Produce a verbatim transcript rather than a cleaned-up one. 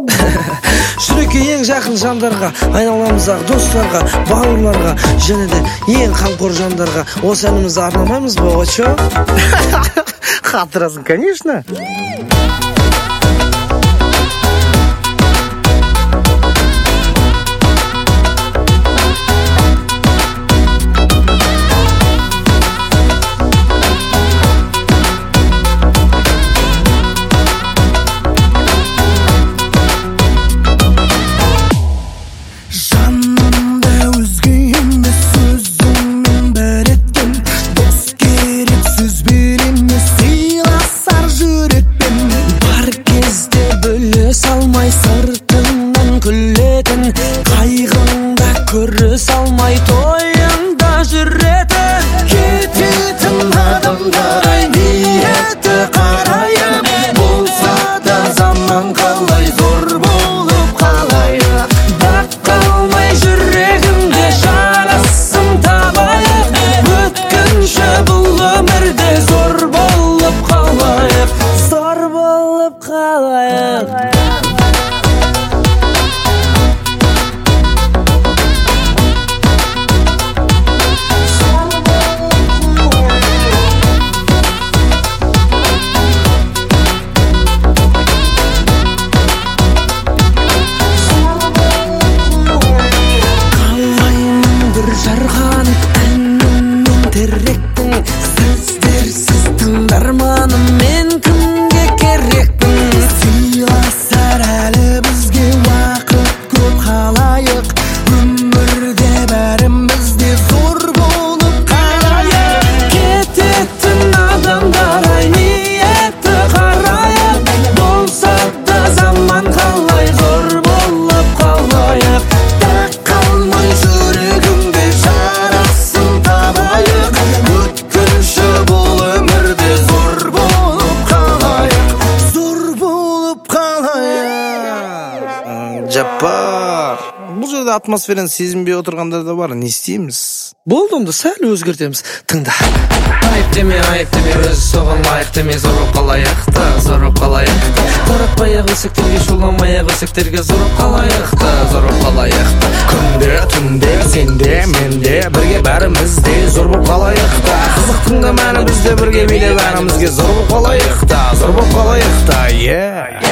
жүрекке ең жақын жандарға, айналамыздағы достарға, бауырларға және де ең қамқор жандарға осы әнімізді арнамаймыз ба, очо? Қатырасың, конечно. Сыртыңнан күлетін, қайғыңда көріс алмай тойыңда жүретін, кететін адамдар ай ниеті қарайып, болса да заман қалай зор болып қалайық, баққа алмай жүрегімде жарасым табайық, өткінші бұл өмірде зор болып қалайық, зор болып қалайық. Жарған әніммен теректің, сіздерсіз тыңдарманым мен кімге керекпін? Сыйласар әлі бізге уақыт көп қалайық, өмірде бәріміз де зор болып қалайық, кететін адамдар ай ниеті қарайық, болса да заман қалай зор болып қалайық, қалмай жүрегімде жарасым табайық, өткінші бұл өмірде зор болып қалайық, зор болып қалайық. Жаппар, бұл жерде атмосфераны сезінбей отырғандар да бар, не істейміз? Болды, онда сәл өзгертеміз. Тыңда. Айып деме, айып деме, өзі соған лайық деме, зор болып қалайық та, зор болып қалайық та. Таратпай-ақ өсектерге, шуламай-ақ өсектерге, зор болып қалайық та, зор болып қалайық та. Күнде, түнде, сенде, менде, бірге бәрімізде зор болып қалайық та. Қызықтың да мәні бізде бірге билеп әнімізге зор болып қалайық та, зор болып қалайық та, yeah.